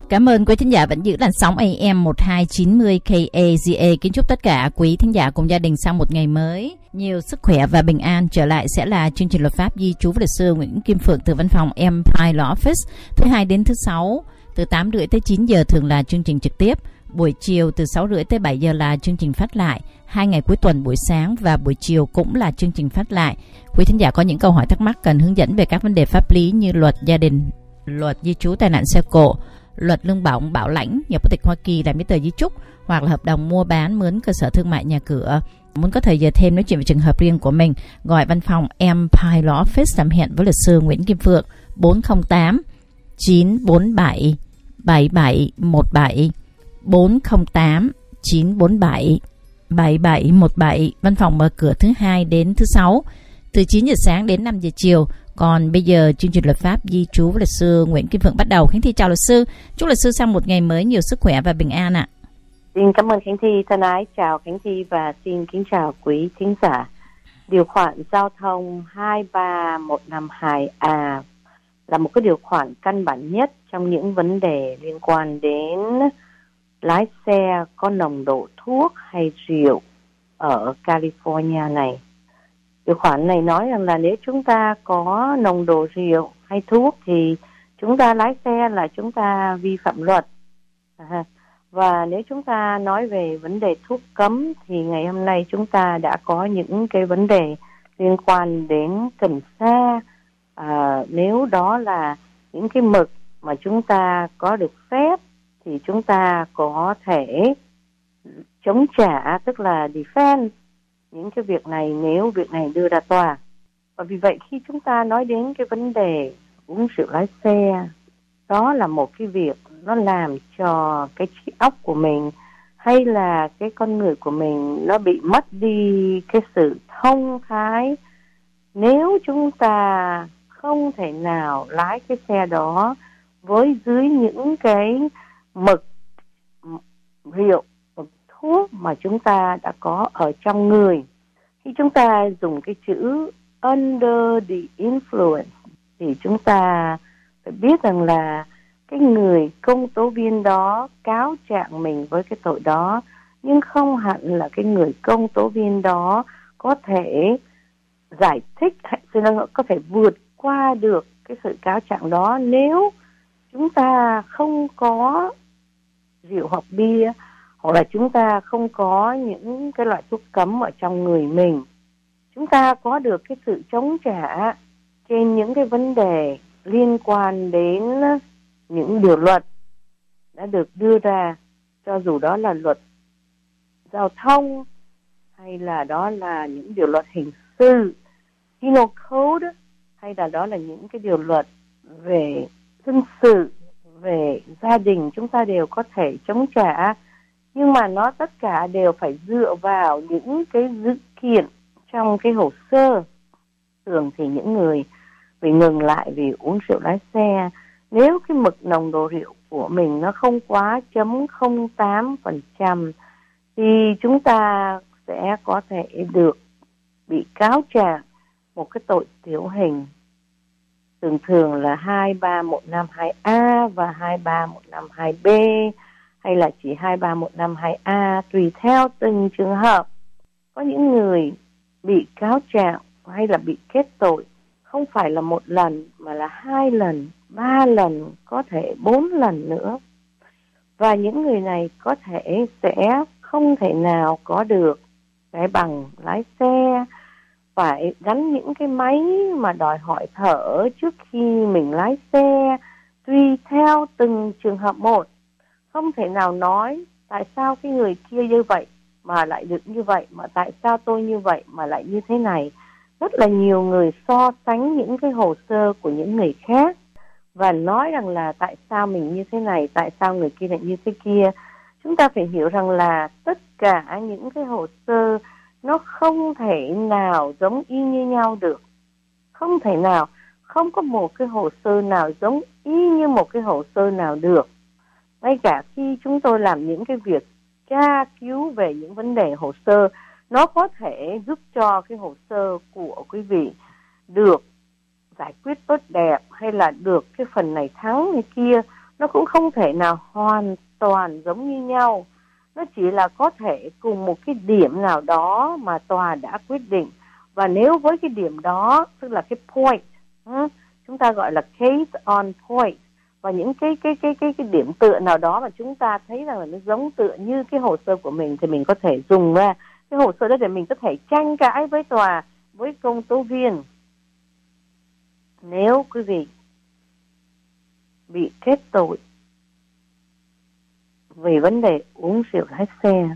Cảm ơn quý thính giả vẫn giữ làn sóng AM 1290 KAZA. Kính chúc tất cả quý thính giả cùng gia đình sau một ngày mới nhiều sức khỏe và bình an. Trở lại sẽ là chương trình luật pháp di trú với luật sư Nguyễn Kim Phượng từ văn phòng Empire Law Office. Thứ hai đến thứ sáu từ 8:30 tới 9 giờ thường là chương trình trực tiếp. Buổi chiều từ 6:30 tới 7 giờ là chương trình phát lại. 2 ngày cuối tuần buổi sáng và buổi chiều cũng là chương trình phát lại. Quý thính giả có những câu hỏi thắc mắc cần hướng dẫn về các vấn đề pháp lý như luật gia đình, luật di trú tai nạn xe cộ, luật lương bổng bảo lãnh, nhập quốc tịch Hoa Kỳ, làm giấy tờ di chúc hoặc là hợp đồng mua bán mướn cơ sở thương mại nhà cửa. Muốn có thời giờ thêm nói chuyện về trường hợp riêng của mình, gọi văn phòng Empire Law Office làm hẹn với luật sư Nguyễn Kim Phượng 408 947 7717 408 947 7717. Văn phòng mở cửa thứ hai đến thứ sáu từ 9 giờ sáng đến 5 giờ chiều. Còn bây giờ chương trình luật pháp di trú với luật sư Nguyễn Kim Phượng bắt đầu. Khánh Thi chào luật sư. Chúc luật sư sang một ngày mới nhiều sức khỏe và bình an ạ. Xin cảm ơn Khánh Thi thân ái, chào Khánh Thi và xin kính chào quý thính giả. Điều khoản giao thông 23152A là một cái điều khoản căn bản nhất trong những vấn đề liên quan đến lái xe có nồng độ thuốc hay rượu ở California này. Điều khoản này nói rằng là nếu chúng ta có nồng độ rượu hay thuốc thì chúng ta lái xe là chúng ta vi phạm luật. Và nếu chúng ta nói về vấn đề thuốc cấm thì ngày hôm nay chúng ta đã có những cái vấn đề liên quan đến cần sa. Nếu đó là những cái mực mà chúng ta có được phép thì chúng ta có thể chống trả, tức là defend những cái việc này nếu việc này đưa ra tòa. Và vì vậy khi chúng ta nói đến cái vấn đề uống rượu lái xe, đó là một cái việc nó làm cho cái trí óc của mình hay là cái con người của mình nó bị mất đi cái sự thông thái. Nếu chúng ta không thể nào lái cái xe đó với dưới những cái mực rượu, mực thuốc mà chúng ta đã có ở trong người. Khi chúng ta dùng cái chữ under the influence thì chúng ta phải biết rằng là cái người công tố viên đó cáo trạng mình với cái tội đó, nhưng không hẳn là cái người công tố viên đó có thể giải thích hay có thể vượt qua được cái sự cáo trạng đó nếu chúng ta không có rượu hoặc bia, hoặc là chúng ta không có những cái loại thuốc cấm ở trong người mình. Chúng ta có được cái sự chống trả trên những cái vấn đề liên quan đến những điều luật đã được đưa ra, cho dù đó là luật giao thông hay là đó là những điều luật hình sự, penal code, hay là đó là những cái điều luật về dân sự, về gia đình, chúng ta đều có thể chống trả. Nhưng mà nó tất cả đều phải dựa vào những cái dữ kiện trong cái hồ sơ. Thường thì những người bị ngừng lại vì uống rượu lái xe, nếu cái mực nồng độ rượu của mình nó không quá 0.08% thì chúng ta sẽ có thể được bị cáo trạng một cái tội tiểu hình, thường là 23152A và 23152B, hay là chỉ 23152A tùy theo từng trường hợp. Có những người bị cáo trạng hay là bị kết tội không phải là một lần mà là 2 lần, 3 lần, có thể 4 lần nữa. Và những người này có thể sẽ không thể nào có được cái bằng lái xe, phải gắn những cái máy mà đòi hỏi thở trước khi mình lái xe, tùy theo từng trường hợp một. Không thể nào nói tại sao cái người kia như vậy mà lại được như vậy, mà tại sao tôi như vậy mà lại như thế này. Rất là nhiều người so sánh những cái hồ sơ của những người khác và nói rằng là tại sao mình như thế này, tại sao người kia lại như thế kia. Chúng ta phải hiểu rằng là tất cả những cái hồ sơ nó không thể nào giống y như nhau được. Không thể nào, không có một cái hồ sơ nào giống y như một cái hồ sơ nào được. Ngay cả khi chúng tôi làm những cái việc tra cứu về những vấn đề hồ sơ, nó có thể giúp cho cái hồ sơ của quý vị được giải quyết tốt đẹp hay là được cái phần này thắng hay kia. nó cũng không thể nào hoàn toàn giống như nhau. Nó chỉ là có thể cùng một cái điểm nào đó mà tòa đã quyết định. Và nếu với cái điểm đó, tức là cái point, chúng ta gọi là case on point, và những cái điểm tựa nào đó mà chúng ta thấy rằng là nó giống tựa như cái hồ sơ của mình, thì mình có thể dùng ra cái hồ sơ đó để mình có thể tranh cãi với tòa, với công tố viên. Nếu quý vị bị kết tội về vấn đề uống rượu lái xe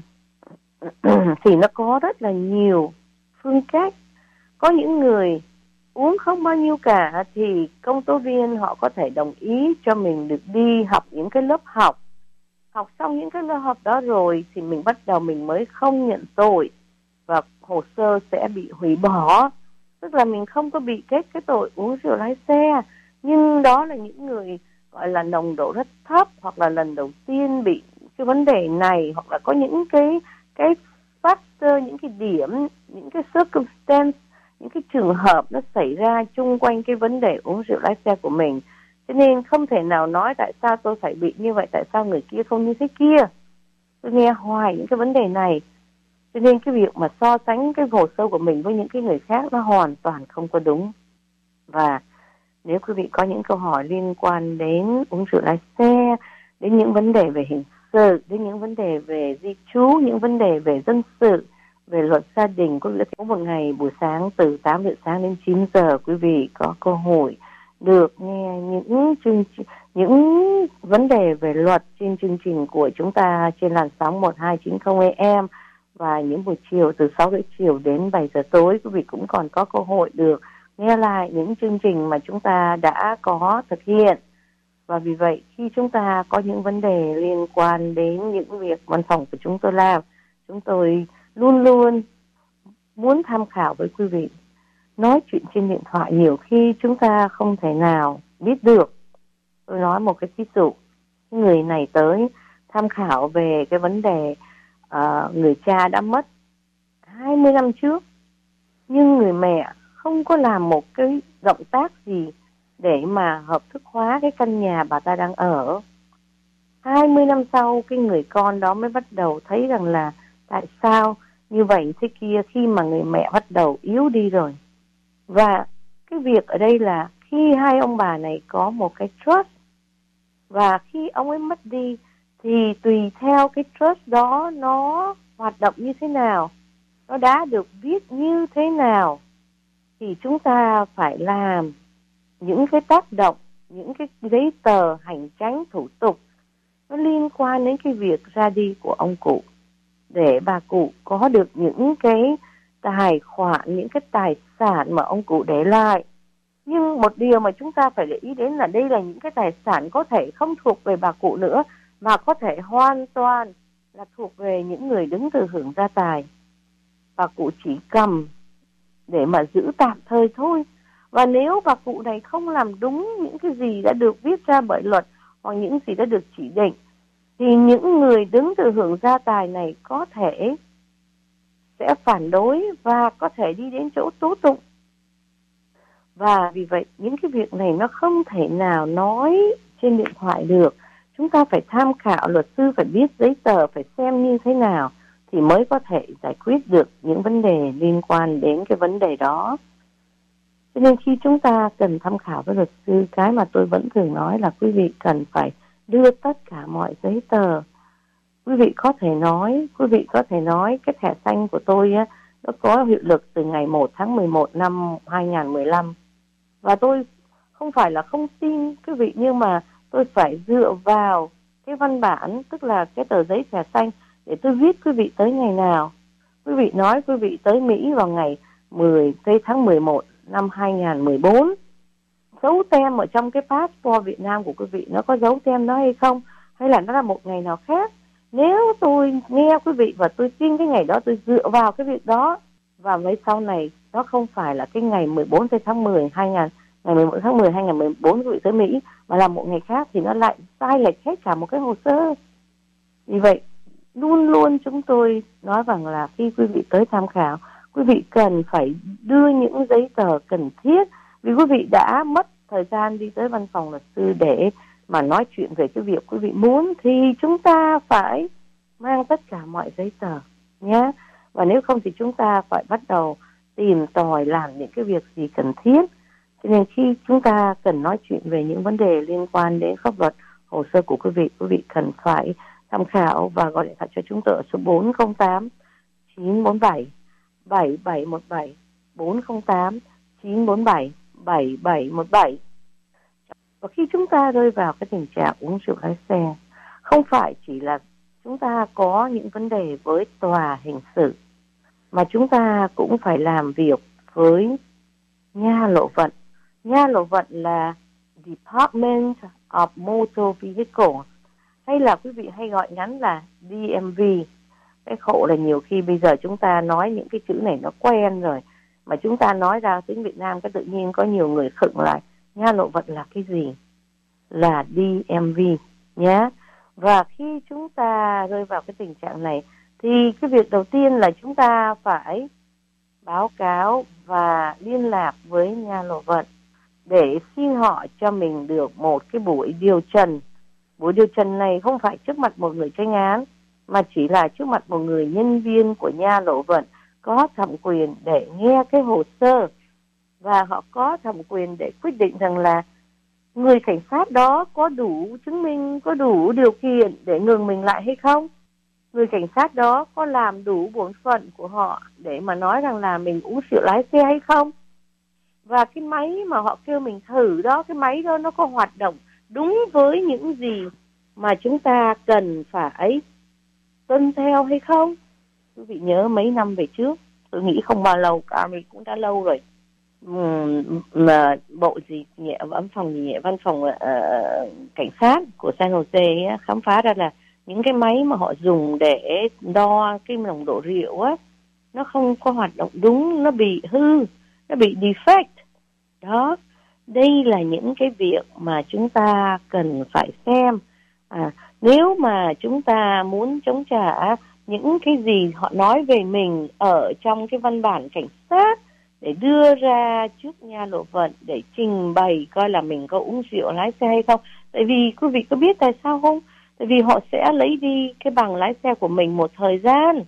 thì nó có rất là nhiều phương cách. Có những người uống không bao nhiêu cả thì công tố viên họ có thể đồng ý cho mình được đi học những cái lớp học. Học xong những cái lớp học đó rồi thì mình bắt đầu mình mới không nhận tội và hồ sơ sẽ bị hủy bỏ. Tức là mình không có bị kết cái tội uống rượu lái xe. Nhưng đó là những người gọi là nồng độ rất thấp, hoặc là lần đầu tiên bị cái vấn đề này, hoặc là có những cái factor, những cái điểm, những cái circumstance, những cái trường hợp nó xảy ra chung quanh cái vấn đề uống rượu lái xe của mình. Cho nên không thể nào nói tại sao tôi phải bị như vậy, tại sao người kia không như thế kia. Tôi nghe hoài những cái vấn đề này. Cho nên cái việc mà so sánh cái hồ sơ của mình với những cái người khác nó hoàn toàn không có đúng. Và nếu quý vị có những câu hỏi liên quan đến uống rượu lái xe, đến những vấn đề về hình sự, đến những vấn đề về di trú, những vấn đề về dân sự, về luật gia đình, có một ngày buổi sáng từ 8 giờ sáng đến 9 giờ quý vị có cơ hội được nghe những vấn đề về luật trên chương trình của chúng ta trên làn sóng 1290 AM, và những buổi chiều từ 6 giờ chiều đến 7 giờ tối quý vị cũng còn có cơ hội được nghe lại những chương trình mà chúng ta đã có thực hiện. Và vì vậy khi chúng ta có những vấn đề liên quan đến những việc văn phòng của chúng tôi làm, chúng tôi luôn luôn muốn tham khảo với quý vị. Nói chuyện trên điện thoại nhiều khi chúng ta không thể nào biết được. Tôi nói một cái ví dụ, người này tới tham khảo về cái vấn đề người cha đã mất 20 năm trước, nhưng người mẹ không có làm một cái động tác gì để mà hợp thức hóa cái căn nhà bà ta đang ở. 20 năm sau, cái người con đó mới bắt đầu thấy rằng là tại sao như vậy thế kia, khi mà người mẹ bắt đầu yếu đi rồi. Và cái việc ở đây là khi hai ông bà này có một cái trust, và khi ông ấy mất đi thì tùy theo cái trust đó nó hoạt động như thế nào, nó đã được viết như thế nào, thì chúng ta phải làm những cái tác động, những cái giấy tờ hành chánh thủ tục nó liên quan đến cái việc ra đi của ông cụ, để bà cụ có được những cái tài khoản, những cái tài sản mà ông cụ để lại. Nhưng một điều mà chúng ta phải để ý đến là đây là những cái tài sản có thể không thuộc về bà cụ nữa, mà có thể hoàn toàn là thuộc về những người đứng từ hưởng gia tài. Bà cụ chỉ cầm để mà giữ tạm thời thôi. Và nếu bà cụ này không làm đúng những cái gì đã được viết ra bởi luật, hoặc những gì đã được chỉ định, thì những người đứng từ hưởng gia tài này có thể sẽ phản đối và có thể đi đến chỗ tố tụng. Và vì vậy những cái việc này nó không thể nào nói trên điện thoại được. Chúng ta phải tham khảo, luật sư phải biết giấy tờ, phải xem như thế nào thì mới có thể giải quyết được những vấn đề liên quan đến cái vấn đề đó. Cho nên khi chúng ta cần tham khảo với luật sư, cái mà tôi vẫn thường nói là quý vị cần phải đưa tất cả mọi giấy tờ. Quý vị có thể nói cái thẻ xanh của tôi á, nó có hiệu lực từ ngày 1 tháng 11 năm 2015. Và tôi không phải là không tin quý vị, nhưng mà tôi phải dựa vào cái văn bản, tức là cái tờ giấy thẻ xanh, để tôi viết quý vị tới ngày nào. Quý vị nói quý vị tới Mỹ vào ngày 10 tháng 11 năm 2014. Dấu tem ở trong cái passport Việt Nam của quý vị nó có dấu tem đó hay không? Hay là nó là một ngày nào khác? Nếu tôi nghe quý vị và tôi tin cái ngày đó, tôi dựa vào cái việc đó, và với sau này nó không phải là cái ngày 14 tháng 10 ngày 11 tháng 10 2014 quý vị tới Mỹ, mà là một ngày khác, thì nó lại sai lệch hết cả một cái hồ sơ. Vì vậy luôn luôn chúng tôi nói rằng là khi quý vị tới tham khảo, quý vị cần phải đưa những giấy tờ cần thiết, vì quý vị đã mất thời gian đi tới văn phòng luật sư để mà nói chuyện về cái việc quý vị muốn thì chúng ta phải mang tất cả mọi giấy tờ nhé. Và nếu không thì chúng ta phải bắt đầu tìm tòi làm những cái việc gì cần thiết. Cho nên khi chúng ta cần nói chuyện về những vấn đề liên quan đến pháp luật, hồ sơ của quý vị cần phải tham khảo và gọi điện thoại cho chúng tôi ở số 408 947 7717, 408 947 7717. Và khi chúng ta rơi vào cái tình trạng uống rượu lái xe, không phải chỉ là chúng ta có những vấn đề với tòa hình sự, mà chúng ta cũng phải làm việc với nha lộ vận. Nha lộ vận là Department of Motor Vehicles, hay là quý vị hay gọi ngắn là DMV. Cái khổ là nhiều khi bây giờ chúng ta nói những cái chữ này nó quen rồi, mà chúng ta nói ra tiếng Việt Nam cái tự nhiên có nhiều người khựng lại. Nha lộ vận là cái gì? Là DMV nhé. Và khi chúng ta rơi vào cái tình trạng này thì cái việc đầu tiên là chúng ta phải báo cáo và liên lạc với nha lộ vận để xin họ cho mình được một cái buổi điều trần. Buổi điều trần này không phải trước mặt một người tranh án, mà chỉ là trước mặt một người nhân viên của nha lộ vận có thẩm quyền để nghe cái hồ sơ, và họ có thẩm quyền để quyết định rằng là người cảnh sát đó có đủ chứng minh, có đủ điều kiện để ngừng mình lại hay không. Người cảnh sát đó có làm đủ bổn phận của họ để mà nói rằng là mình uống rượu lái xe hay không. Và cái máy mà họ kêu mình thử đó, cái máy đó nó có hoạt động đúng với những gì mà chúng ta cần phải tuân theo hay không. Quý vị nhớ mấy năm về trước, tôi nghĩ không bao lâu cả, mình cũng đã lâu rồi, mà bộ gì nhẹ văn phòng cảnh sát của San Jose khám phá ra là những cái máy mà họ dùng để đo cái nồng độ rượu á, nó không có hoạt động đúng, nó bị hư, nó bị defect đó. Đây là những cái việc mà chúng ta cần phải xem. Nếu mà chúng ta muốn chống trả những cái gì họ nói về mình ở trong cái văn bản cảnh sát để đưa ra trước nha lộ vận để trình bày coi là mình có uống rượu lái xe hay không. Tại vì quý vị có biết tại sao không? Tại vì họ sẽ lấy đi cái bằng lái xe của mình một thời gian,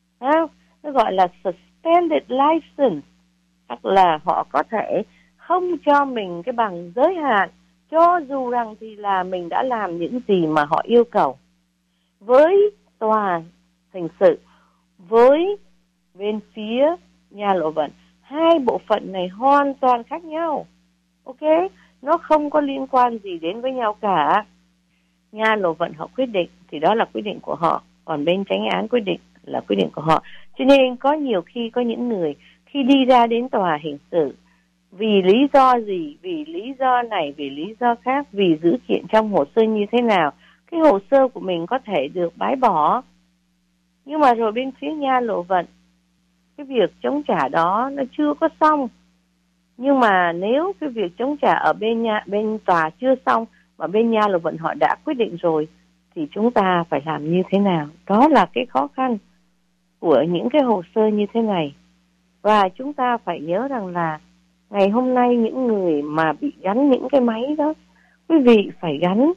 nó gọi là suspended license, hoặc là họ có thể không cho mình cái bằng giới hạn, cho dù rằng thì là mình đã làm những gì mà họ yêu cầu. Với tòa hình sự, với bên phía nha lộ vận, hai bộ phận này hoàn toàn khác nhau. Ok, nó không có liên quan gì đến với nhau cả. Nha lộ vận họ quyết định thì đó là quyết định của họ, còn bên chánh án quyết định là quyết định của họ. Cho nên có nhiều khi có những người khi đi ra đến tòa hình sự, vì lý do gì, vì lý do này, vì lý do khác, vì dữ kiện trong hồ sơ như thế nào, cái hồ sơ của mình có thể được bãi bỏ. Nhưng mà rồi bên phía nha lộ vận, cái việc chống trả đó nó chưa có xong. Nhưng mà nếu cái việc chống trả ở bên tòa chưa xong mà bên nha lộ vận họ đã quyết định rồi, thì chúng ta phải làm như thế nào? Đó là cái khó khăn của những cái hồ sơ như thế này. Và chúng ta phải nhớ rằng là ngày hôm nay những người mà bị gắn những cái máy đó, quý vị phải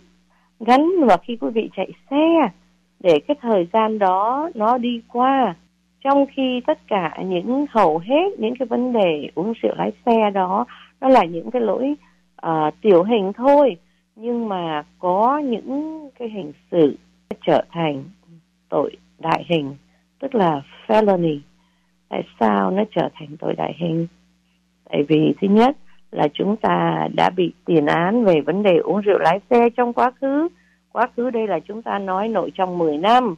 gắn vào khi quý vị chạy xe, để cái thời gian đó nó đi qua. Trong khi tất cả hầu hết những cái vấn đề uống rượu lái xe đó, nó là những cái lỗi tiểu hình thôi, nhưng mà có những cái hình sự trở thành tội đại hình, tức là felony. Tại sao nó trở thành tội đại hình? Tại vì thứ nhất là chúng ta đã bị tiền án về vấn đề uống rượu lái xe trong quá khứ. Quá khứ đây là chúng ta nói nội trong 10 năm.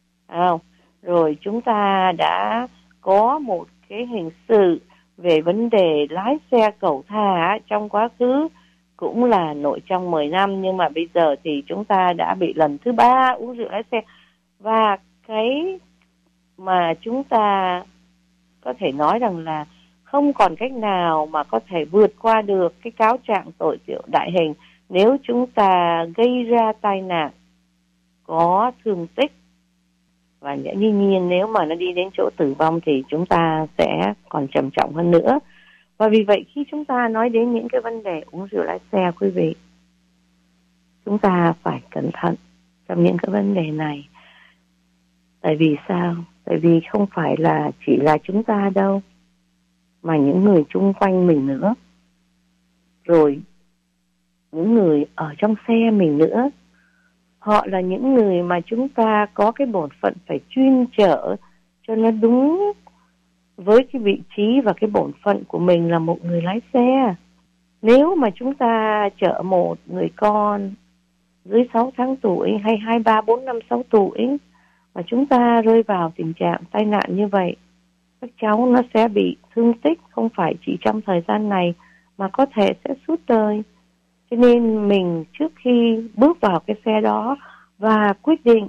Rồi chúng ta đã có một cái hình sự về vấn đề lái xe cẩu thả trong quá khứ, cũng là nội trong 10 năm. Nhưng mà bây giờ thì chúng ta đã bị lần thứ 3 uống rượu lái xe. Và cái mà chúng ta có thể nói rằng là không còn cách nào mà có thể vượt qua được cái cáo trạng tội rượu đại hình nếu chúng ta gây ra tai nạn có thương tích. Và dĩ nhiên nếu mà nó đi đến chỗ tử vong thì chúng ta sẽ còn trầm trọng hơn nữa. Và vì vậy khi chúng ta nói đến những cái vấn đề uống rượu lái xe, quý vị, chúng ta phải cẩn thận trong những cái vấn đề này. Tại vì sao? Tại vì không phải là chỉ là chúng ta đâu, mà những người chung quanh mình nữa, rồi những người ở trong xe mình nữa. Họ là những người mà chúng ta có cái bổn phận phải chuyên chở cho nó đúng với cái vị trí và cái bổn phận của mình là một người lái xe. Nếu mà chúng ta chở một người con dưới 6 tháng tuổi hay 2, 3, 4, 5, 6 tuổi mà chúng ta rơi vào tình trạng tai nạn như vậy, các cháu nó sẽ bị thương tích không phải chỉ trong thời gian này mà có thể sẽ suốt đời. Cho nên mình trước khi bước vào cái xe đó và quyết định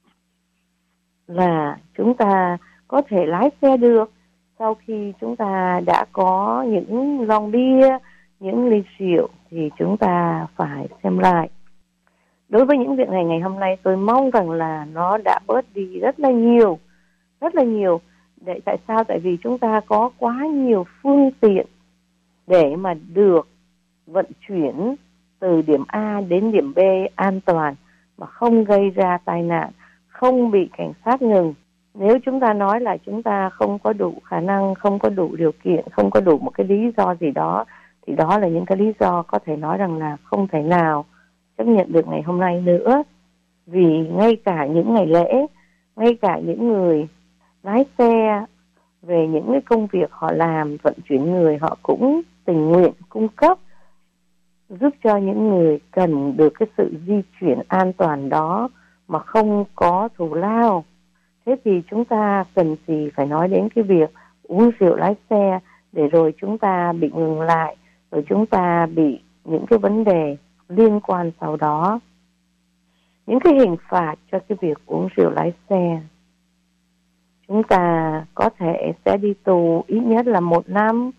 là chúng ta có thể lái xe được, sau khi chúng ta đã có những lon bia, những ly rượu, thì chúng ta phải xem lại. Đối với những việc này ngày hôm nay, tôi mong rằng là nó đã bớt đi rất là nhiều. Tại sao? Tại vì chúng ta có quá nhiều phương tiện để mà được vận chuyển từ điểm A đến điểm B an toàn mà không gây ra tai nạn, không bị cảnh sát ngừng. Nếu chúng ta nói là chúng ta không có đủ khả năng, không có đủ điều kiện, không có đủ một cái lý do gì đó, thì đó là những cái lý do có thể nói rằng là không thể nào chấp nhận được ngày hôm nay nữa. Vì ngay cả những ngày lễ, ngay cả những người lái xe về những cái công việc họ làm, vận chuyển người, họ cũng tình nguyện cung cấp giúp cho những người cần được cái sự di chuyển an toàn đó mà không có thù lao. Thế thì chúng ta cần gì phải nói đến cái việc uống rượu lái xe để rồi chúng ta bị ngừng lại, rồi chúng ta bị những cái vấn đề liên quan sau đó. Những cái hình phạt cho cái việc uống rượu lái xe, chúng ta có thể sẽ đi tù ít nhất là 1 năm,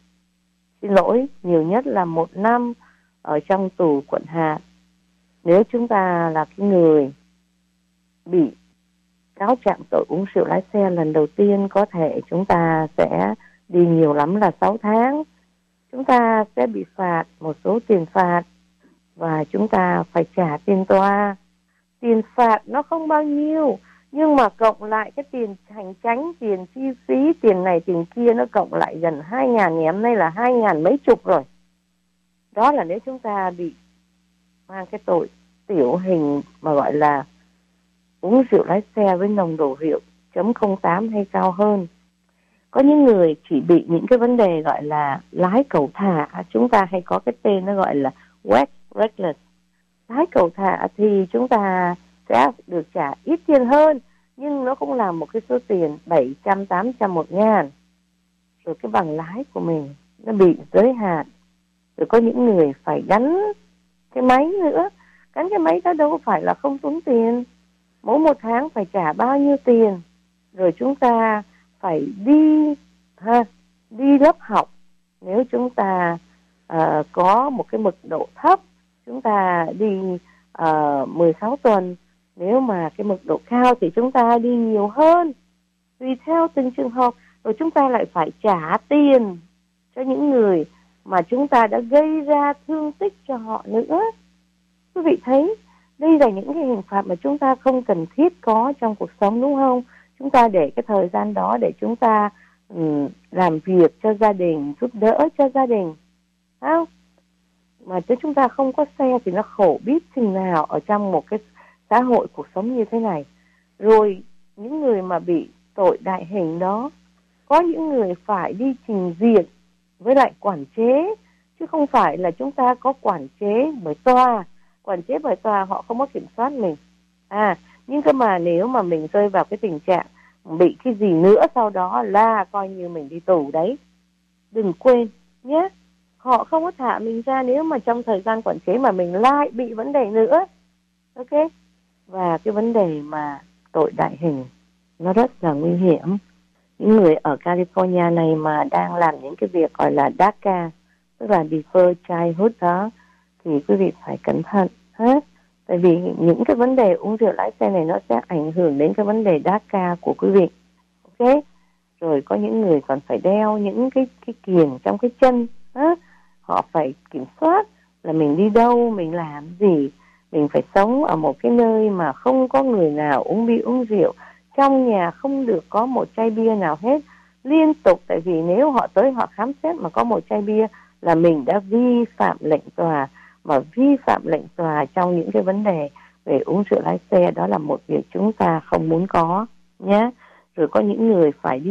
nhiều nhất là 1 năm ở trong tù quận hạt. Nếu chúng ta là cái người bị cáo trạng tội uống rượu lái xe lần đầu tiên, có thể chúng ta sẽ đi nhiều lắm là 6 tháng. Chúng ta sẽ bị phạt một số tiền phạt và chúng ta phải trả tiền tòa. Tiền phạt nó không bao nhiêu, nhưng mà cộng lại cái tiền hành chánh, tiền chi phí, tiền này tiền kia nó cộng lại gần 2.000, ngày hôm nay là 2.000 mấy chục rồi. Đó là nếu chúng ta bị mang cái tội tiểu hình mà gọi là uống rượu lái xe với nồng độ rượu .08 hay cao hơn. Có những người chỉ bị những cái vấn đề gọi là lái cẩu thả, chúng ta hay có cái tên nó gọi là wet reckless. Lái cẩu thả thì chúng ta sẽ được trả ít tiền hơn, nhưng nó cũng là một cái số tiền 700, 800, 1.000. Rồi cái bằng lái của mình nó bị giới hạn. Rồi có những người phải gắn cái máy nữa. Gắn cái máy đó đâu phải là không tốn tiền. Mỗi 1 tháng phải trả bao nhiêu tiền. Rồi chúng ta phải đi lớp học. Nếu chúng ta có một cái mực độ thấp, chúng ta đi 16 tuần. Nếu mà cái mực độ cao thì chúng ta đi nhiều hơn. Tùy theo từng trường hợp. Rồi chúng ta lại phải trả tiền cho những người mà chúng ta đã gây ra thương tích cho họ nữa. Quý vị thấy, đây là những cái hình phạt mà chúng ta không cần thiết có trong cuộc sống, đúng không? Chúng ta để cái thời gian đó để chúng ta làm việc cho gia đình, giúp đỡ cho gia đình. Không? Mà nếu chúng ta không có xe thì nó khổ biết chừng nào ở trong một cái xã hội cuộc sống như thế này. Rồi những người mà bị tội đại hình đó, có những người phải đi trình diện với lại quản chế, chứ không phải là chúng ta có quản chế bởi tòa. Quản chế bởi tòa họ không có kiểm soát mình. Nhưng cơ mà nếu mà mình rơi vào cái tình trạng bị cái gì nữa sau đó là coi như mình đi tù đấy. Đừng quên nhé, họ không có thả mình ra nếu mà trong thời gian quản chế mà mình lại bị vấn đề nữa. Ok? Và cái vấn đề mà tội đại hình nó rất là nguy hiểm. Những người ở California này mà đang làm những cái việc gọi là DACA, tức là Deferred Childhood đó, thì quý vị phải cẩn thận hết. Tại vì những cái vấn đề uống rượu lái xe này nó sẽ ảnh hưởng đến cái vấn đề DACA của quý vị. Ok? Rồi có những người còn phải đeo những cái kiềng trong cái chân. Họ phải kiểm soát là mình đi đâu, mình làm gì. Mình phải sống ở một cái nơi mà không có người nào uống bia uống rượu. Trong nhà không được có một chai bia nào hết liên tục, tại vì nếu họ tới họ khám xét mà có một chai bia là mình đã vi phạm lệnh tòa. Mà vi phạm lệnh tòa trong những cái vấn đề về uống rượu lái xe, đó là một việc chúng ta không muốn có nhé. Rồi có những người phải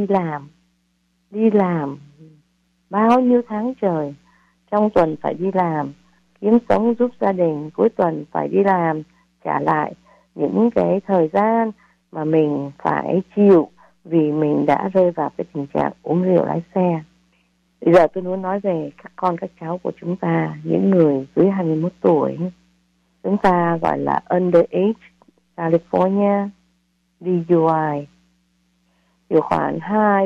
đi làm bao nhiêu tháng trời, trong tuần phải đi làm kiếm sống giúp gia đình, cuối tuần phải đi làm trả lại những cái thời gian mà mình phải chịu vì mình đã rơi vào cái tình trạng uống rượu lái xe. Bây giờ tôi muốn nói về các con các cháu của chúng ta, những người dưới 21 tuổi, chúng ta gọi là underage California DUI, điều khoản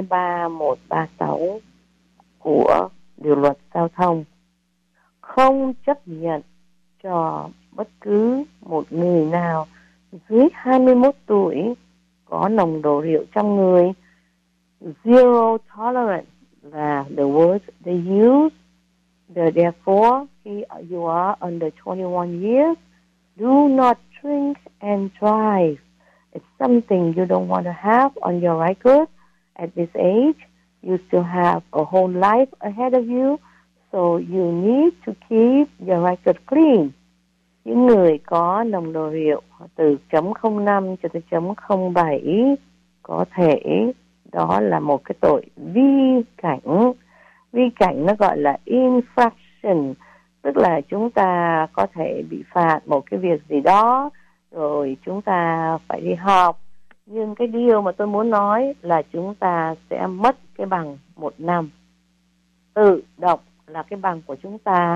23136 của điều luật giao thông không chấp nhận cho bất cứ một người nào dưới 21 tuổi có nồng độ rượu trong người. Zero tolerance là the words they use. Therefore, if you are under 21 years, do not drink and drive. It's something you don't want to have on your record at this age. You still have a whole life ahead of you, so you need to keep your record clean. Những người có nồng độ rượu từ 0.05 cho tới 0.07 có thể đó là một cái tội vi cảnh. Vi cảnh nó gọi là infraction, tức là chúng ta có thể bị phạt một cái việc gì đó, rồi chúng ta phải đi học. Nhưng cái điều mà tôi muốn nói là chúng ta sẽ mất cái bằng 1 năm. Tự động là cái bằng của chúng ta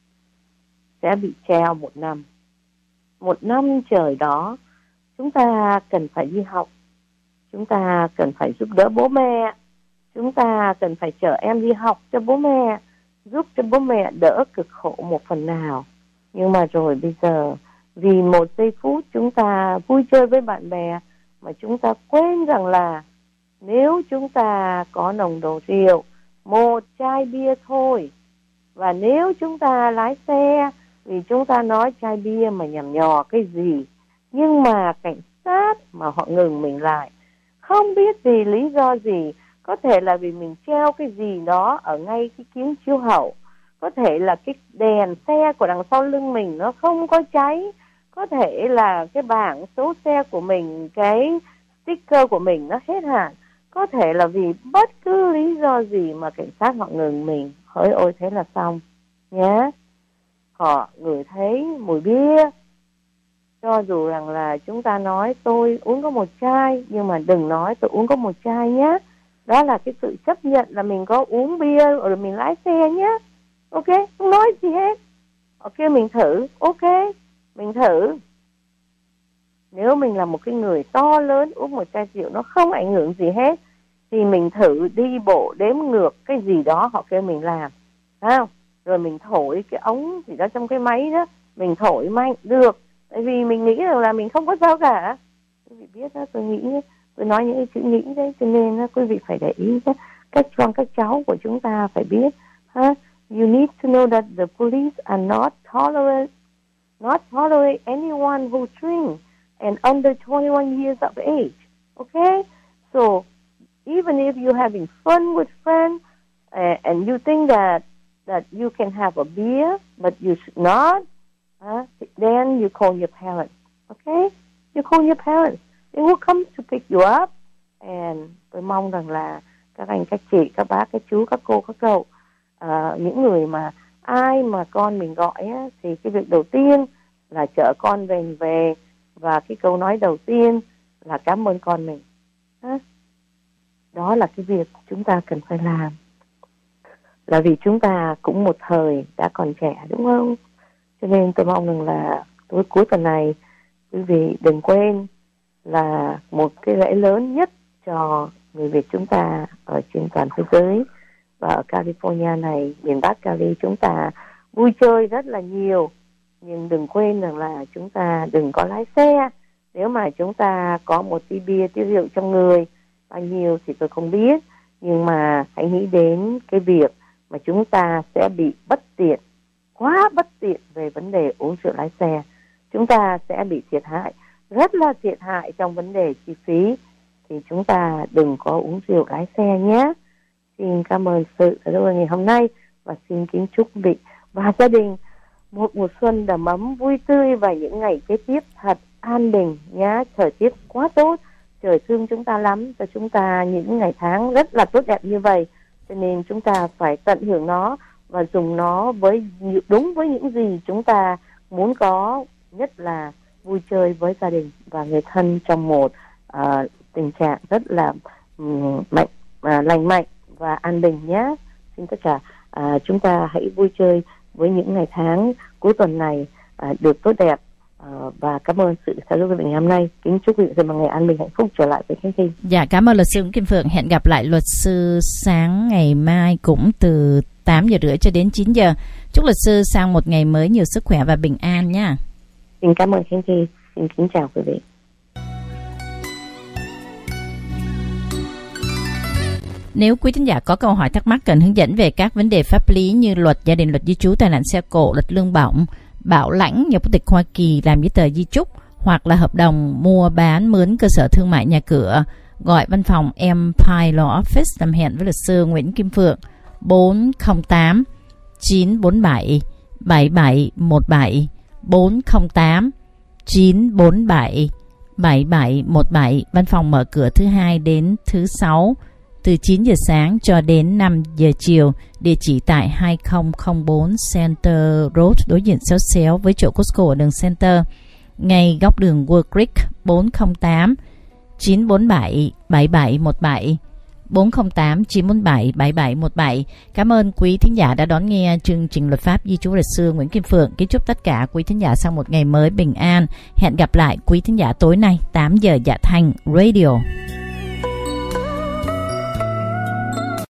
sẽ bị treo 1 năm. 1 năm trời đó, chúng ta cần phải đi học, chúng ta cần phải giúp đỡ bố mẹ, chúng ta cần phải chở em đi học cho bố mẹ, giúp cho bố mẹ đỡ cực khổ một phần nào. Nhưng mà rồi bây giờ, vì 1 giây phút chúng ta vui chơi với bạn bè mà chúng ta quên rằng là nếu chúng ta có nồng độ rượu 1 chai bia thôi, và nếu chúng ta lái xe vì chúng ta nói chai bia mà nhằm nhò cái gì, nhưng mà cảnh sát mà họ ngừng mình lại, không biết vì lý do gì, có thể là vì mình treo cái gì đó ở ngay cái kính chiếu hậu, có thể là cái đèn xe của đằng sau lưng mình nó không có cháy, có thể là cái bảng số xe của mình, cái sticker của mình nó hết hạn, có thể là vì bất cứ lý do gì mà cảnh sát họ ngừng mình, hỡi ôi thế là xong nhé. Họ ngửi thấy mùi bia, cho dù rằng là chúng ta nói tôi uống có 1 chai, nhưng mà đừng nói tôi uống có 1 chai nhé. Đó là cái sự chấp nhận là mình có uống bia rồi mình lái xe nhé. Ok, không nói gì hết. Ok, mình thử. Ok, mình thử. Nếu mình là một cái người to lớn uống 1 chai rượu nó không ảnh hưởng gì hết, thì mình thử đi bộ đếm ngược cái gì đó họ kêu mình làm, phải không? Rồi mình thổi cái ống gì đó trong cái máy đó, mình thổi mạnh được, tại vì mình nghĩ rằng là mình không có sao cả. Quý vị biết đó, tôi nghĩ, tôi nói những cái chữ nghĩ đấy, cho nên đó, quý vị phải để ý đó. Các cháu của chúng ta phải biết, you need to know that the police are not tolerate anyone who drinks and under 21 years of age. Okay, so even if you're having fun with friends and you think that you can have a beer, but you should not, then you call your parents. Okay, you call your parents. They will come to pick you up. And tôi mong rằng là các anh, các chị, các bác, các chú, các cô, các cậu, những người mà ai mà con mình gọi á, thì cái việc đầu tiên là chở con về, và cái câu nói đầu tiên là cảm ơn con mình. Đó là cái việc chúng ta cần phải làm, là vì chúng ta cũng một thời đã còn trẻ, đúng không? Cho nên tôi mong rằng là tối cuối tuần này quý vị đừng quên là một cái lễ lớn nhất cho người Việt chúng ta ở trên toàn thế giới, và ở California này, miền Bắc Cali, chúng ta vui chơi rất là nhiều, nhưng đừng quên rằng là chúng ta đừng có lái xe. Nếu mà chúng ta có một tí bia, tí rượu trong người, bao nhiêu thì tôi không biết, nhưng mà hãy nghĩ đến cái việc mà chúng ta sẽ bị bất tiện, quá bất tiện về vấn đề uống rượu lái xe. chúng ta sẽ bị thiệt hại, rất là thiệt hại trong vấn đề chi phí. Thì chúng ta đừng có uống rượu lái xe nhé. Xin cảm ơn sự rất là ngày hôm nay và xin kính chúc quý vị và gia đình một mùa xuân đầm ấm vui tươi và những ngày kế tiếp thật an bình nhé. Thời tiết quá tốt, trời thương chúng ta lắm, cho chúng ta những ngày tháng rất là tốt đẹp như vậy, cho nên chúng ta phải tận hưởng nó và dùng nó đúng với những gì chúng ta muốn có, nhất là vui chơi với gia đình và người thân trong một tình trạng rất là lành mạnh và an bình nhé. Xin tất cả chúng ta hãy vui chơi với những ngày tháng cuối tuần này được tốt đẹp, và cảm ơn sự theo dõi của ngày hôm nay. Kính chúc quý vị một ngày an bình hạnh phúc trở lại với Khánh Thi. Dạ, cảm ơn luật sư Nguyễn Kim Phượng. Hẹn gặp lại luật sư sáng ngày mai cũng từ 8 giờ rưỡi cho đến 9 giờ. Chúc luật sư sang một ngày mới nhiều sức khỏe và bình an nha. Xin cảm ơn Khánh Thi. Xin kính chào quý vị. Nếu quý thính giả có câu hỏi thắc mắc cần hướng dẫn về các vấn đề pháp lý như luật gia đình, luật di trú, tai nạn xe cộ, luật lương bổng, bảo lãnh, nhập quốc tịch Hoa Kỳ, làm giấy tờ di chúc hoặc là hợp đồng mua bán mướn cơ sở thương mại nhà cửa, gọi văn phòng Empire Law Office làm hẹn với luật sư Nguyễn Kim Phượng 408 947 7717 408 947 7717. Văn phòng mở cửa thứ Hai đến thứ Sáu từ 9 giờ sáng cho đến 5 giờ chiều. Địa chỉ tại 2004 Center Road, đối diện xéo xéo với chỗ Costco ở đường Center, ngay góc đường Wood Creek. 408 947 7717 408 947 7717. Cảm ơn quý thính giả đã đón nghe chương trình Luật pháp Di trú luật sư Nguyễn Kim Phượng. Kính chúc tất cả quý thính giả sau một ngày mới bình an. Hẹn gặp lại quý thính giả tối nay 8 giờ Dạ Thanh Radio.